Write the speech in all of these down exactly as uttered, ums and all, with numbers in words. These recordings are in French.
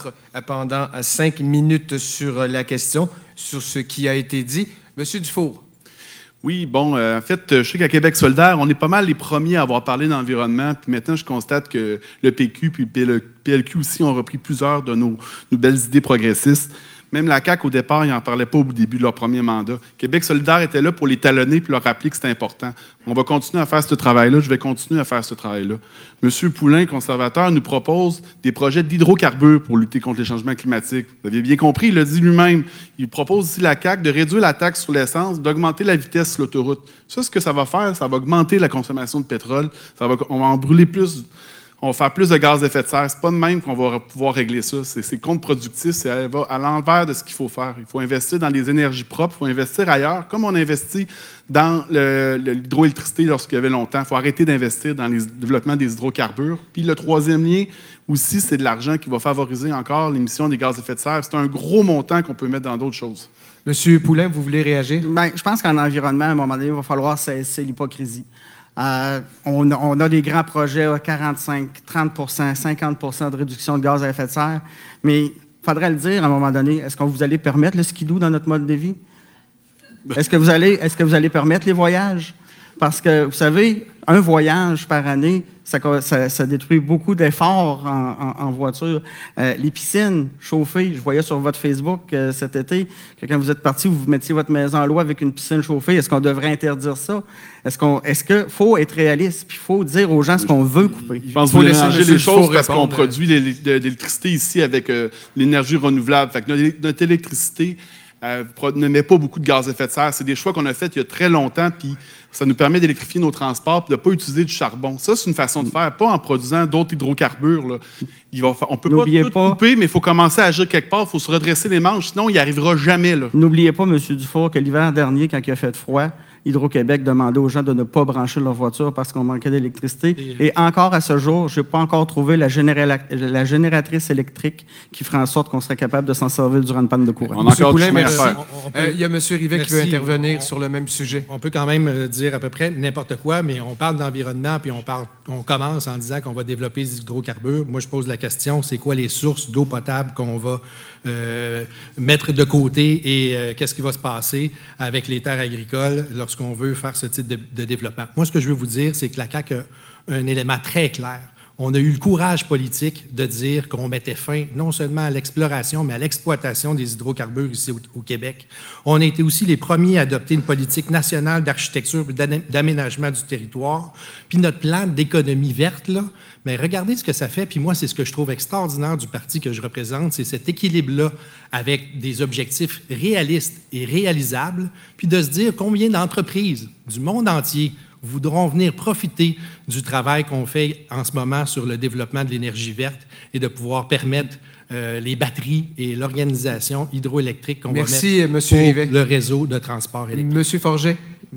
débattre pendant cinq minutes sur la question, sur ce qui a été dit. Monsieur Dufour. Oui, bon, euh, en fait, je sais qu'à Québec solidaire, on est pas mal les premiers à avoir parlé d'environnement. Puis maintenant, je constate que le P Q puis le P L Q aussi ont repris plusieurs de nos, nos belles idées progressistes. Même la C A Q, au départ, ils n'en parlaient pas au début de leur premier mandat. Québec solidaire était là pour les talonner et leur rappeler que c'était important. On va continuer à faire ce travail-là. Je vais continuer à faire ce travail-là. M. Poulain, conservateur, nous propose des projets d'hydrocarbures pour lutter contre les changements climatiques. Vous avez bien compris, il l'a dit lui-même. Il propose aussi la C A Q de réduire la taxe sur l'essence, d'augmenter la vitesse sur l'autoroute. Ça, ce que ça va faire, ça va augmenter la consommation de pétrole. Ça va, on va en brûler plus. On va faire plus de gaz à effet de serre. C'est pas de même qu'on va pouvoir régler ça. C'est, c'est contre-productif, c'est à, à l'envers de ce qu'il faut faire. Il faut investir dans les énergies propres, il faut investir ailleurs, comme on investit dans le, le, l'hydroélectricité lorsqu'il y avait longtemps. Il faut arrêter d'investir dans le développement des hydrocarbures. Puis le troisième lien aussi, c'est de l'argent qui va favoriser encore l'émission des gaz à effet de serre. C'est un gros montant qu'on peut mettre dans d'autres choses. Monsieur Poulain, vous voulez réagir? Bien, je pense qu'en environnement, à un moment donné, il va falloir cesser l'hypocrisie. Euh, on, on a des grands projets à quarante-cinq, trente pour cent, cinquante pour cent de réduction de gaz à effet de serre, mais il faudrait le dire à un moment donné, est-ce que vous allez permettre le skidoo dans notre mode de vie? Est-ce que vous allez, est-ce que vous allez permettre les voyages? Parce que, vous savez, un voyage par année, ça, ça, ça détruit beaucoup d'efforts en, en, en voiture. Euh, les piscines chauffées, je voyais sur votre Facebook euh, cet été que quand vous êtes parti, vous mettiez votre maison en loi avec une piscine chauffée. Est-ce qu'on devrait interdire ça? Est-ce qu'on, est-ce qu'il faut être réaliste? Puis il faut dire aux gens ce qu'on veut couper. Je pense qu'il faut mélanger les choses parce qu'on produit de l'électricité ici avec euh, l'énergie renouvelable. Fait que notre, notre électricité euh, ne met pas beaucoup de gaz à effet de serre. C'est des choix qu'on a faits il y a très longtemps, puis ça nous permet d'électrifier nos transports et de ne pas utiliser du charbon. Ça, c'est une façon de faire, pas en produisant d'autres hydrocarbures. Là. Il va, on ne peut N'oubliez pas tout pas, couper, mais il faut commencer à agir quelque part. Il faut se redresser les manches, sinon il n'y arrivera jamais. Là. N'oubliez pas, M. Dufour, que l'hiver dernier, quand il a fait froid, Hydro-Québec demandait aux gens de ne pas brancher leur voiture parce qu'on manquait d'électricité. Et, Et encore à ce jour, je n'ai pas encore trouvé la, généra- la génératrice électrique qui ferait en sorte qu'on serait capable de s'en servir durant une panne de courant. On a encore Poulain, merci. Il euh, y a M. Rivet merci. qui veut intervenir on, sur le même sujet. On peut quand même dire à peu près n'importe quoi, mais on parle d'environnement, puis on, parle, on commence en disant qu'on va développer des hydrocarbures. Moi, je pose la question, c'est quoi les sources d'eau potable qu'on va euh, mettre de côté et euh, qu'est-ce qui va se passer avec les terres agricoles lorsqu'on veut faire ce type de, de développement. Moi, ce que je veux vous dire, c'est que la C A Q a un élément très clair. On a eu le courage politique de dire qu'on mettait fin non seulement à l'exploration, mais à l'exploitation des hydrocarbures ici au, au Québec. On a été aussi les premiers à adopter une politique nationale d'architecture et d'aménagement du territoire. Puis notre plan d'économie verte, là, mais regardez ce que ça fait. Puis moi, c'est ce que je trouve extraordinaire du parti que je représente, c'est cet équilibre-là avec des objectifs réalistes et réalisables, puis de se dire combien d'entreprises du monde entier voudront venir profiter du travail qu'on fait en ce moment sur le développement de l'énergie verte et de pouvoir permettre euh, les batteries et l'organisation hydroélectrique qu'on Merci, va mettre pour Rivet. Le réseau de transport électrique. Monsieur Forget.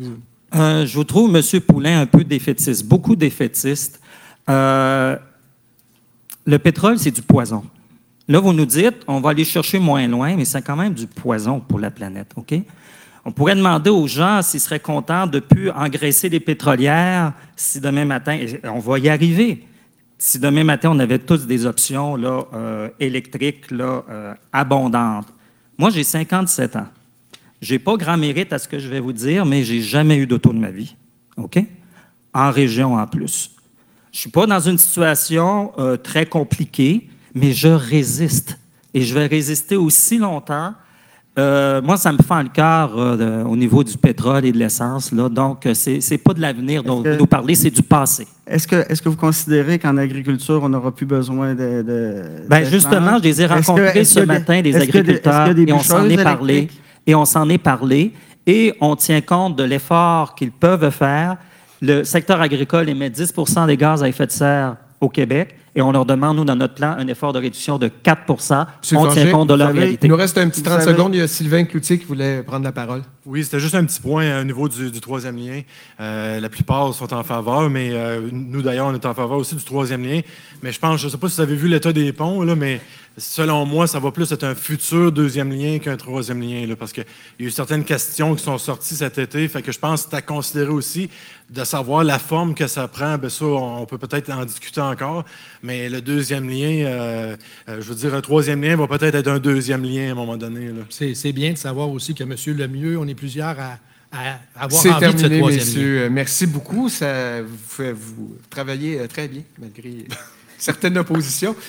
Euh, je vous trouve, M. Poulain, un peu défaitiste, beaucoup défaitiste. Euh, le pétrole, c'est du poison. Là, vous nous dites, on va aller chercher moins loin, mais c'est quand même du poison pour la planète, OK? On pourrait demander aux gens s'ils seraient contents de ne plus engraisser les pétrolières si demain matin, on va y arriver, si demain matin on avait tous des options là, euh, électriques là, euh, abondantes. Moi, j'ai cinquante-sept ans. Je n'ai pas grand mérite à ce que je vais vous dire, mais je n'ai jamais eu d'auto de ma vie, OK? En région en plus. Je ne suis pas dans une situation euh, très compliquée, mais je résiste. Et je vais résister aussi longtemps. Euh, moi, ça me fend le cœur euh, au niveau du pétrole et de l'essence. Là. Donc, c'est, c'est pas de l'avenir dont vous nous parlez, c'est du passé. Est-ce que, est-ce que vous considérez qu'en agriculture, on n'aura plus besoin de... de Bien, justement, je les ai rencontrés que, ce matin, des agriculteurs, des, et on s'en est parlé. Et on s'en est parlé. Et on tient compte de l'effort qu'ils peuvent faire. Le secteur agricole émet dix pour cent des gaz à effet de serre au Québec. Et on leur demande, nous, dans notre plan, un effort de réduction de quatre pour cent. Monsieur on Forget, tient compte de leur savez, réalité. Il nous reste un petit trente savez, secondes. Il y a Sylvain Cloutier qui voulait prendre la parole. Oui, c'était juste un petit point au niveau du, du troisième lien. Euh, la plupart sont en faveur, mais euh, nous, d'ailleurs, on est en faveur aussi du troisième lien. Mais je pense, je ne sais pas si vous avez vu l'état des ponts, là, mais selon moi, ça va plus être un futur deuxième lien qu'un troisième lien, là, parce qu'il y a eu certaines questions qui sont sorties cet été, fait que je pense que c'est à considérer aussi de savoir la forme que ça prend. Bien ça, on peut peut-être en discuter encore, mais le deuxième lien, euh, euh, je veux dire, un troisième lien va peut-être être un deuxième lien à un moment donné. Là. C'est, c'est bien de savoir aussi que M. Lemieux, on est plusieurs à, à avoir C'est envie de ce terminé, troisième lien. messieurs. Merci beaucoup. Ça, vous, vous travaillez euh, très bien, malgré certaines oppositions.